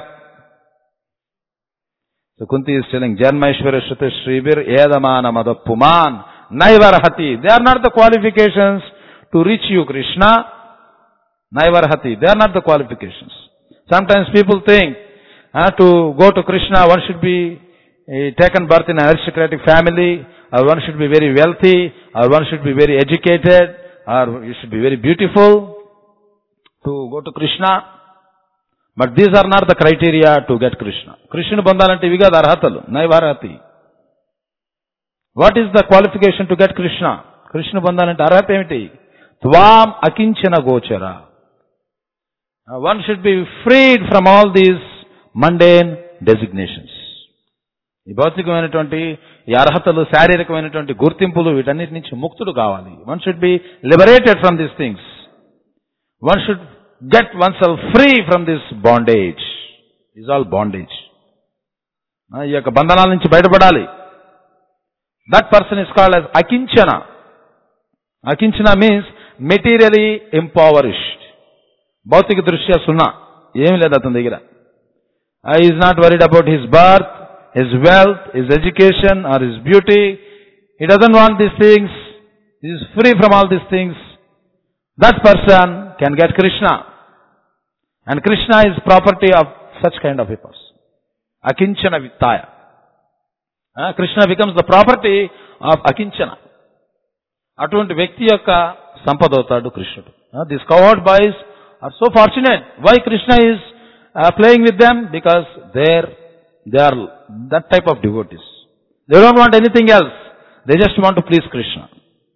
So Kunti is telling, Janmaishwara Shruta Shribir Edamana Madappuman Naivarhati. They are not the qualifications to reach you, Krishna. Naivarhati. They are not the qualifications. Sometimes people think uh, to go to Krishna, one should be uh, taken birth in an aristocratic family, or one should be very wealthy, or one should be very educated, or you should be very beautiful to go to Krishna. But these are not the criteria to get Krishna. Krishna bandhalanti viga arhatalu, naivarhati. What is the qualification to get Krishna? Krishna bandhalanti arhata emiti? Tvam akinchana gochara. Uh, one should be freed from all these mundane designations. ఈ భౌతికమైనటువంటి ఈ అర్హతలు శారీరకమైనటువంటి గుర్తింపులు వీటన్నిటి నుంచి ముక్తుడు కావాలి. One should be liberated from these things. One should get oneself free from this bondage. It's all bondage. ఈ యొక్క బంధనాల నుంచి బయటపడాలి. That person is called as akinchana. Akinchana means materially impoverished. భౌతిక దృష్ట్యా సున్నా. ఏమి లేదు అతని దగ్గర. He is not worried about his birth, his wealth, his education or his beauty. He doesn't want these things. He is free from all these things. That person can get Krishna. And Krishna is property of such kind of a person. Akinchana vittaya. Uh, Krishna becomes the property of Akinchana. అటువంటి వ్యక్తి యొక్క సంపద అవుతాడు కృష్ణుడు. These cowherd boys are so fortunate. Why Krishna is uh, playing with them? Because they're, they are that type of devotees. They don't want anything else. They just want to please Krishna.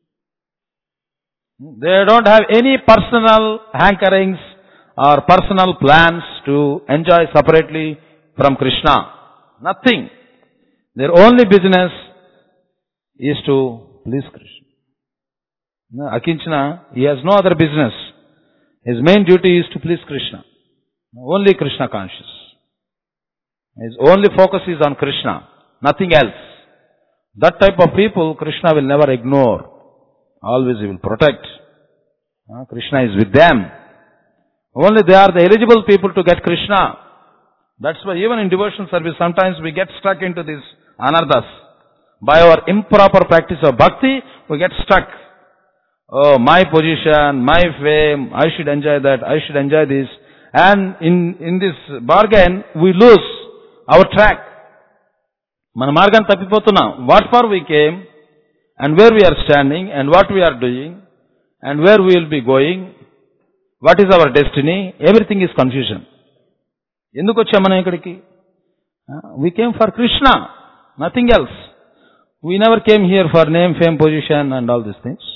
They don't have any personal hankerings or personal plans to enjoy separately from Krishna. Nothing. Their only business is to please Krishna. Akinchana, he has no other business. His main duty is to please Krishna. Only Krishna conscious. His only focus is on Krishna. Nothing else. That type of people, Krishna will never ignore. Always he will protect. Uh, Krishna is with them. Only they are the eligible people to get Krishna. That's why even in devotional service, sometimes we get stuck into these anarthas. By our improper practice of bhakti, we get stuck. Oh, my position, my fame, I should enjoy that, I should enjoy this. And in, in this bargain, we lose our track. మన మార్గం తప్పిపోతున్నాం. What for we came, and where we are standing, and what we are doing, and where we will be going, What is our destiny? Everything is confusion. ఎందుకు వచ్చాం మనం ఇక్కడికి? We came for Krishna, nothing else. We never came here for name, fame, position and all these things.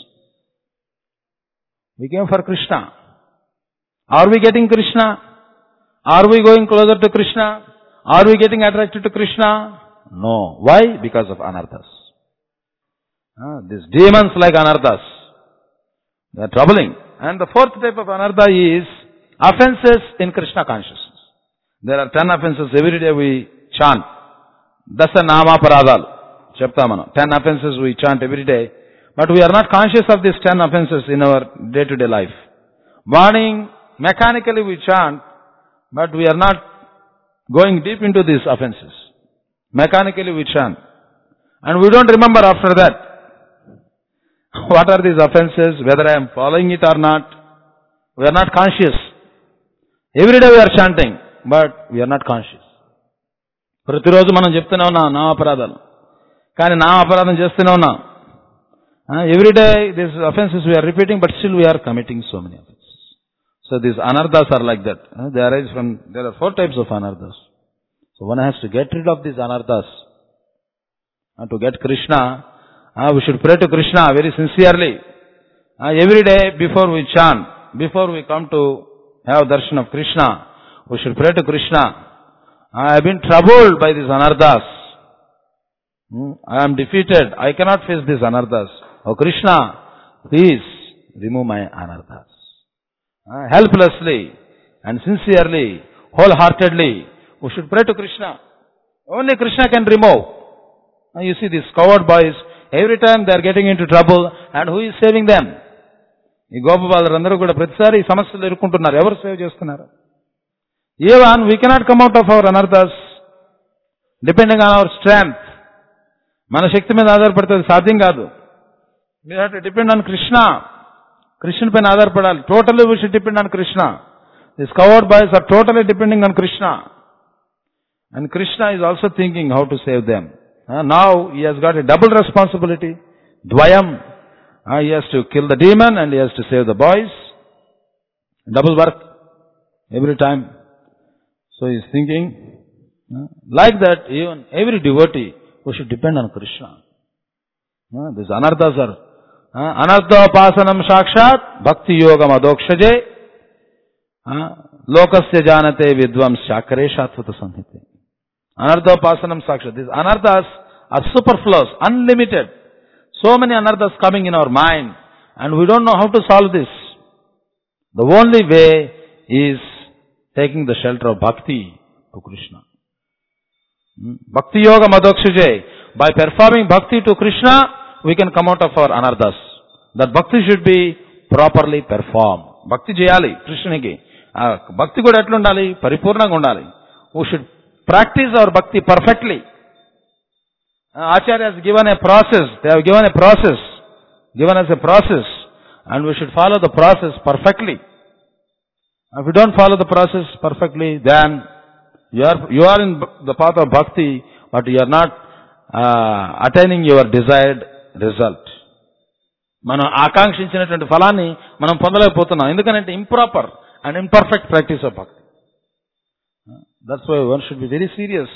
We came for Krishna. Are we getting Krishna? Are we going closer to Krishna? Are we getting attracted to Krishna? No. Why? Because of anarthas. Uh, these demons like anarthas, they are troubling. And the fourth type of anartha is offenses in Krishna consciousness. There are ten offenses every day we chant. Dasa nama paradhalu. Chepta manam. Ten offenses we chant every day. But we are not conscious of these ten offenses in our day-to-day life. Morning, mechanically we chant, but we are not going deep into these offenses. Mechanically we chant. And we don't remember after that. What are these offenses? Whether I am following it or not. We are not conscious. Every day we are chanting, but we are not conscious. ప్రతిరోజు మనం చెప్తూనే ఉన్నాం నా అపరాధాలు, కానీ నా అపరాధం చేస్తూనే ఉన్నాం. Every day these offenses we are repeating, but still we are committing so many offenses. So these anarthas are like that. They arise from, there are four types of anarthas. So one has to get rid of these anarthas. And to get Krishna, we should pray to Krishna very sincerely. Every day before we chant, before we come to have darshan of Krishna, we should pray to Krishna. I have been troubled by these anarthas. I am defeated. I cannot face these anarthas. Oh Krishna, please remove my anarthas. Uh, helplessly and sincerely, wholeheartedly, we should pray to Krishna. Only Krishna can remove. Uh, you see these coward boys, every time they are getting into trouble, and who is saving them? ఈ గోపబాలురందరూ కూడా ప్రతిసారి ఈ సమస్యలు ఎదుర్కొంటున్నారు. ఎవరు save చేస్తున్నారు? Even we cannot come out of our anarthas depending on our strength. మన శక్తి మీద ఆధారపడితే అది సాధ్యం కాదు. We have to depend on Krishna. Krishna పైన ఆధారపడాలి. Totally we should depend on Krishna. These coward boys are totally depending on Krishna. And Krishna is also thinking how to save them. Uh, now he has got a double responsibility. Dvayam. Uh, he has to kill the demon and he has to save the boys. Double work every time. So he is thinking, uh, like that, even every devotee, we should depend on Krishna. Uh, these anarthas are uh, anarthopasanam sakshat bhakti yogam adokshaje uh, lokasya janate vidvam shakare shatvata samhite. Anarthopasanam sakshat. These anarthas are superfluous, unlimited. So many anarthas coming in our mind and we don't know how to solve this. The only way is taking the shelter of bhakti to Krishna. Bhakti yoga madokshaje. By performing bhakti to Krishna, we can come out of our anarthas. That bhakti should be properly performed. Bhakti jayali, Krishnaki. Bhakti kuda etlu undali? Paripurnanga undali. We should practice our bhakti perfectly. Acharya has given a process. They have given a process. Given us a process. And we should follow the process perfectly. If you don't follow the process perfectly, then you are, you are in the path of bhakti, but you are not uh, attaining your desired result. మనం ఆకాంక్షించినటువంటి ఫలాన్ని మనం పొందలేకపోతున్నాం. ఎందుకంటే improper and imperfect practice of bhakti. That's why one should be very serious.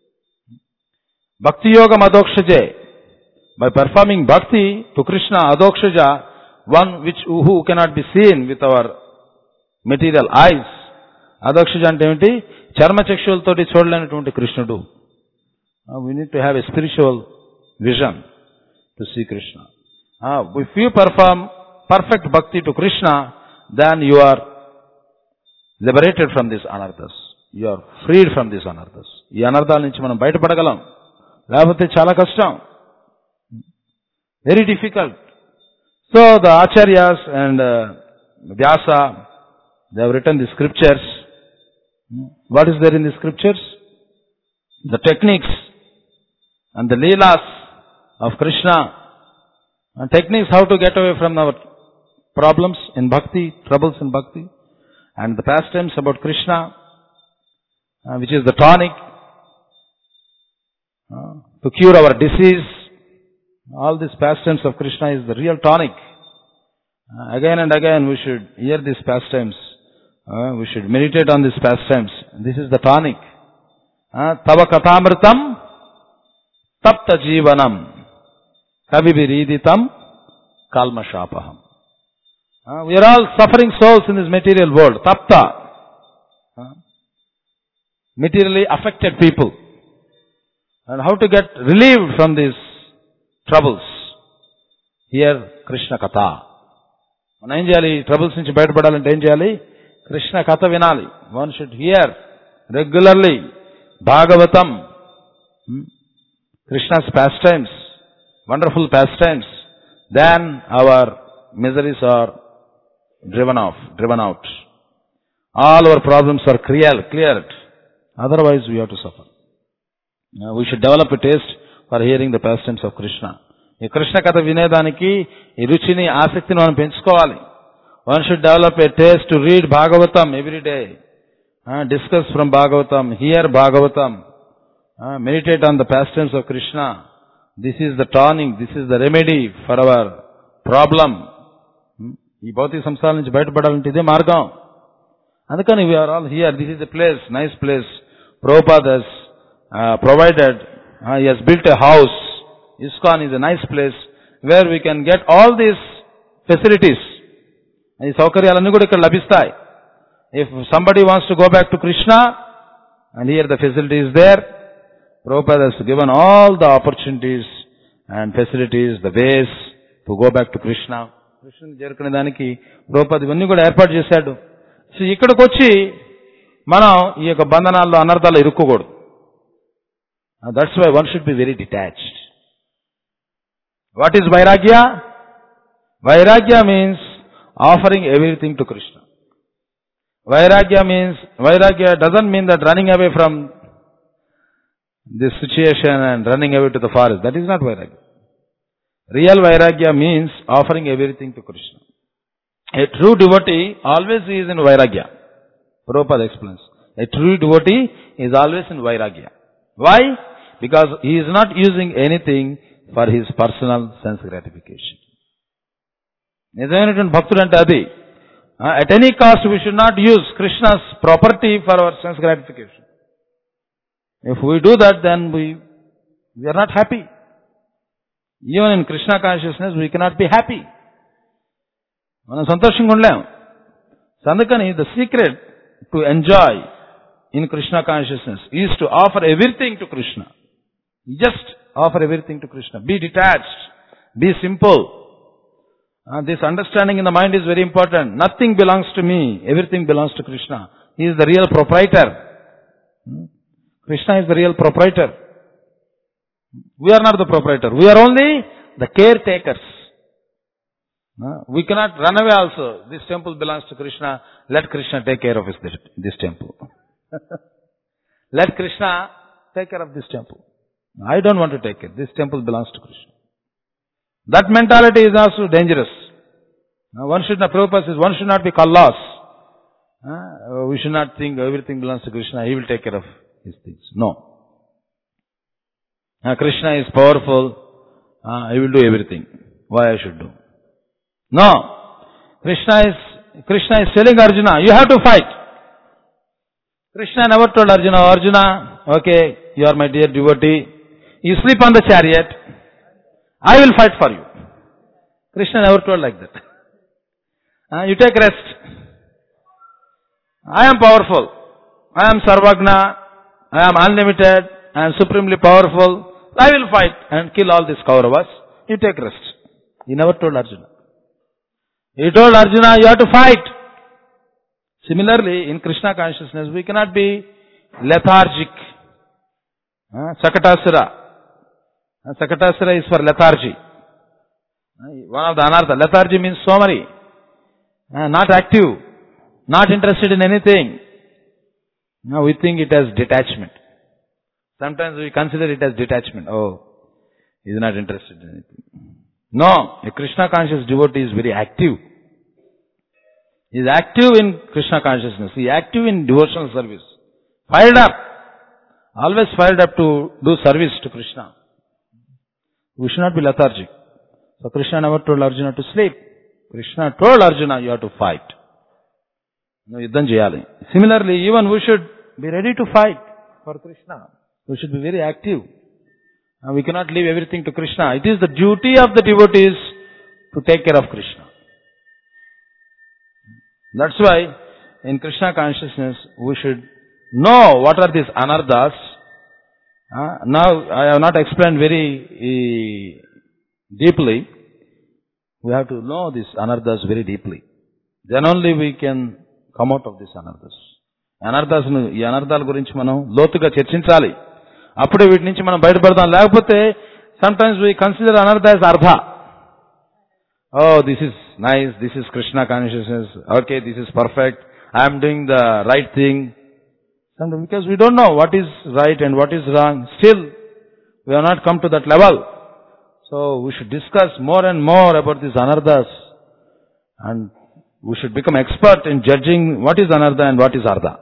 భక్తి యోగం అదోక్షజే. By performing bhakti to Krishna, adokshaja, one which who cannot be seen with our material eyes. Adokshaja అంటే ఏంటి? చర్మ చక్షువులతోటి చూడలేనటువంటి కృష్ణుడు. We need to have a spiritual vision to see Krishna. Uh, if you perform perfect bhakti to Krishna, then you are liberated from these anarthas. You are freed from these anarthas. ఈ అనర్థాల నుంచి మనం బయటపడగలం. లేకపోతే చాలా కష్టం. Very difficult. So the acharyas and uh, Vyasa, they have written the scriptures. What is there in the scriptures? The techniques and the leelas of Krishna. And techniques how to get away from our problems in bhakti, troubles in bhakti. And the pastimes about Krishna, uh, which is the tonic uh, to cure our disease. All these pastimes of Krishna is the real tonic. Uh, again and again we should hear these pastimes. Uh, we should meditate on these pastimes. This is the tonic. Uh, Tava katamritam tapta jivanam kavibiriditam kalmashapaham. Uh, we are all suffering souls in this material world. Tapta. Uh, materially affected people. And how to get relieved from these troubles? Here, Krishna Katha. మనం ఏం చేయాలి? Troubles నుంచి బయటపడాలంటే ఏం చేయాలి? కృష్ణ కథ వినాలి. One should hear regularly Bhagavatam, Krishna's pastimes, wonderful pastimes. Then our miseries are driven off, driven out. All our problems are cleared, cleared. Otherwise we have to suffer. Now, we should develop a taste for hearing the pastimes of Krishna. ఈ కృష్ణ కథ వినేదానికి ఈ రుచిని ఆసక్తిని మనం పెంచుకోవాలి. One should develop a taste to read Bhagavatam every day. Uh, discuss from Bhagavatam, hear Bhagavatam, uh, meditate on the pastimes of Krishna. This is the tonic, this is the remedy for our problem. ఈ భౌతిక సంసారాల నుంచి బయటపడాలంటే ఇదే మార్గం. అందుకని we are all here. This is a place, nice place. Prabhupada has uh, provided, uh, he has built a house. ISKCON is a nice place where we can get all these facilities. ఈ సౌకర్యాలన్నీ కూడా ఇక్కడ లభిస్తాయి. If somebody wants to go back to Krishna, and here the facility is there, Prabhupada has given all the opportunities and facilities, the ways to go back to Krishna. కృష్ణుని చేరుకునే దానికి Prabhupada ఇవన్నీ కూడా ఏర్పాటు చేశాడు. సో ఇక్కడికి వచ్చి మనం ఈ యొక్క బంధనాల్లో అనర్థాలు ఇరుక్కోకూడదు. That's why one should be very detached. What is Vairagya? Vairagya means offering everything to Krishna. Vairagya means, Vairagya doesn't mean that running away from this situation and running away to the forest. That is not Vairagya. Real Vairagya means offering everything to Krishna. A true devotee always is in Vairagya. Prabhupada explains. A true devotee is always in Vairagya. Why? Because he is not using anything for his personal sense gratification. నిజమైనటువంటి భక్తుడు అంటే అది. At any cost we should not use Krishna's property for our sense gratification. If we do that, then we, we are not happy. Even in Krishna consciousness we cannot be happy. మనం సంతోషంగా ఉండలేం. అందుకని the secret to enjoy in Krishna consciousness is to offer everything to Krishna. Just offer everything to Krishna. Be detached. Be simple. Uh, this understanding in the mind is very important. Nothing belongs to me. Everything belongs to Krishna. He is the real proprietor. Hmm? Krishna is the real proprietor. We are not the proprietor. We are only the caretakers. Uh, we cannot run away also. This temple belongs to Krishna. Let Krishna take care of this, this temple. Let Krishna take care of this temple. I don't want to take it. This temple belongs to Krishna. That mentality is also dangerous. Now, one should not, Prabhupada says, one should not be kallas. Uh, we should not think everything belongs to Krishna. He will take care of his things. No. Uh, Krishna is powerful. Uh, he will do everything. Why I should do? No. Krishna is, Krishna is telling Arjuna, you have to fight. Krishna never told Arjuna, Arjuna, okay, you are my dear devotee. You sleep on the chariot. I will fight for you. Krishna never told like that. Uh, you take rest. I am powerful. I am Sarvagna. I am unlimited. I am supremely powerful. I will fight and kill all these Kauravas. You take rest. He never told Arjuna. He told Arjuna, you have to fight. Similarly, in Krishna consciousness, we cannot be lethargic. Uh, Sakatasura. Sakatasura is for lethargy. One of the anartha. Lethargy means somari. Uh, not active. Not interested in anything. Now we think it as detachment. Sometimes we consider it as detachment. Oh, he is not interested in anything. No, a Krishna conscious devotee is very active. He is active in Krishna consciousness. He is active in devotional service. Fired up. Always fired up to do service to Krishna. We should not be lethargic. So Krishna never told Arjuna to sleep. Krishna told Arjuna, you have to fight. No, yuddham cheyali. Similarly, even we should be ready to fight for Krishna. We should be very active. And we cannot leave everything to Krishna. It is the duty of the devotees to take care of Krishna. That's why in Krishna consciousness we should know what are these anarthas. Uh, now I have not explained very uh, deeply. We have to know these anarthas very deeply. Then only we can come out of these anarthas. Anarthas nu ee anarthaల గురించి మనం లోతుగా చర్చించాలి. అప్పుడే వీటి నుంచి మనం బయటపడదాం. లేకపోతే sometimes we consider anartha as artha. Oh, this is nice, this is Krishna consciousness. Okay, this is perfect. I am doing the right thing. Sometimes because we don't know what is right and what is wrong. Still, we have not come to that level. So we should discuss more and more about these anarthas. And we should become expert in judging what is anartha and what is artha.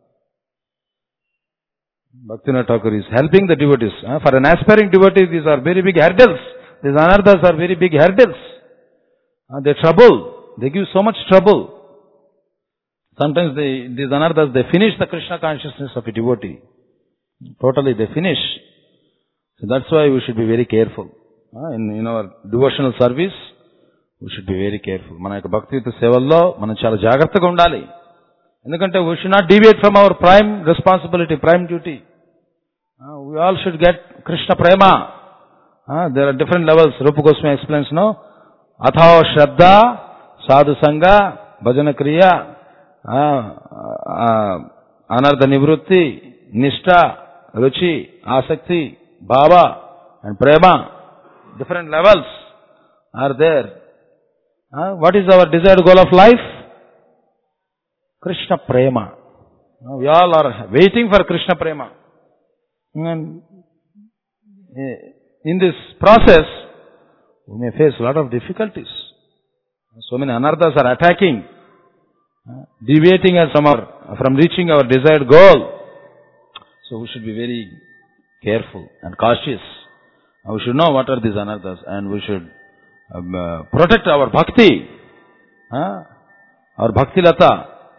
Bhaktivinoda Thakur is helping the devotees. For an aspiring devotee, these are very big hurdles. These anarthas are very big hurdles. They trouble. They give so much trouble. Sometimes they, these anarthas, they finish the Krishna consciousness of a devotee. Totally they finish. So that's why we should be very careful. In, in our devotional service, we should be very careful. మన యొక్క భక్తియుత సేవల్లో మనం చాలా జాగ్రత్తగా ఉండాలి. ఎందుకంటే we should not deviate from our prime responsibility, prime duty. Uh, we all should get Krishna prema. Uh, there are different levels. Rupa Goswami explains, no? Atho Shraddha, Sadhu Sangha, Bhajana Kriya, uh, uh, Anartha Nivrutti, Nishtha, Ruchi, Asakti, Bhava, and Prema. Different levels are there. Uh, what is our desired goal of life? Krishna Prema. Uh, we all are waiting for Krishna Prema. And in this process, we may face a lot of difficulties. So many anarthas are attacking, uh, deviating us from, our, from reaching our desired goal. So we should be very careful and cautious. Uh, we should know what are these anarthas and we should um, uh, protect our bhakti, uh, our bhakti lata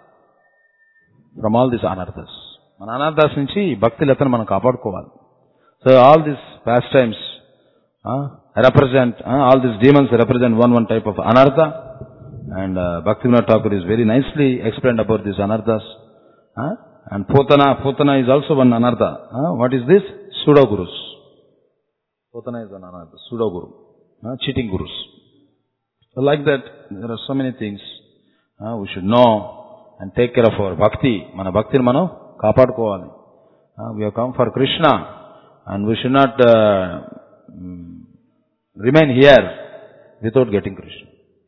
from all these anarthas. మన అనార్థాస్ నుంచి భక్తి లతను మనం కాపాడుకోవాలి. So all this pastimes represent, uh, all these demons represent one one type of anartha, and uh, Bhaktivinoda Thakur is very nicely explained about these anarthas. Uh, and Putana, Putana is also one anartha. Uh, what is this? Pseudo gurus. Putana is an anartha, pseudo guru, uh, cheating gurus. So like that, there are so many things uh, we should know and take care of our bhakti. Mana bhakti mano kapadukovali. Uh, we have come for Krishna, and we should not uh, remain here without getting Krishna.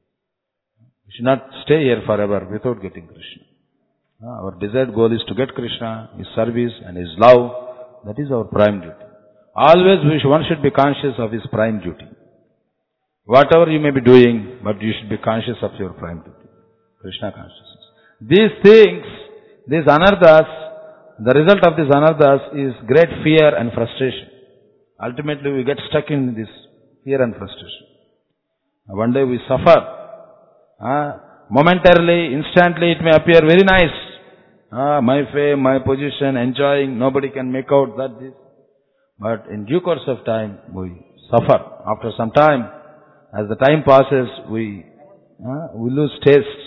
We should not stay here forever without getting Krishna. Uh, our desired goal is to get Krishna, His service and His love. That is our prime duty. Always we should, one should be conscious of his prime duty. Whatever you may be doing, but you should be conscious of your prime duty. Krishna consciousness. These things, these anarthas, the result of these anarthas is great fear and frustration. Ultimately we get stuck in this fear and frustration. One day we suffer. Uh, momentarily, instantly it may appear very nice. Uh, my fame, my position, enjoying, nobody can make out that this. But in due course of time, we suffer. After some time, as the time passes, we uh, we lose taste.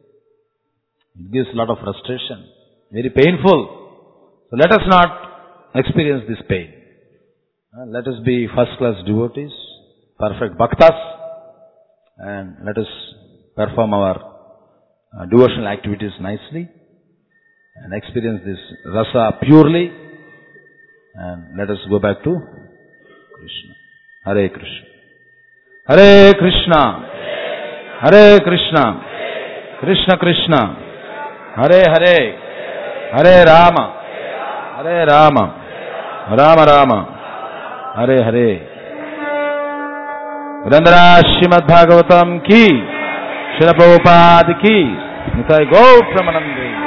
It gives a lot of frustration. Very painful. So let us not experience this pain. Uh, let us be first-class devotees, perfect bhaktas, and let us perform our uh, devotional activities nicely and experience this rasa purely, and let us go back to Krishna. Hare Krishna. Hare Krishna. Hare Krishna. Krishna Krishna. Hare Hare. Hare Rama. Hare Rama. Rama Rama. Hare Hare. Grandhara Srimad Bhagavatam ki, Srila Prabhupada ki, Nitai Gaur Pramanande.